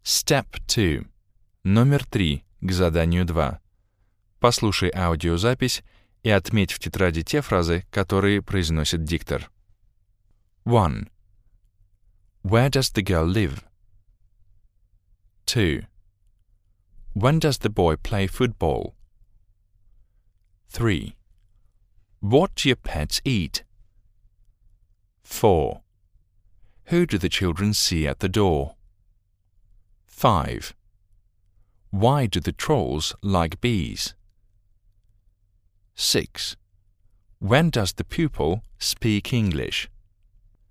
Step 2. Номер 3 к заданию 2. Послушай аудиозапись и отметь в тетради те фразы, которые произносит диктор. 1. Where does the girl live? 2. When does the boy play football? 3. What do your pets eat? 4. Who do the children see at the door? 5. Why do the trolls like bees? 6. When does the pupil speak English?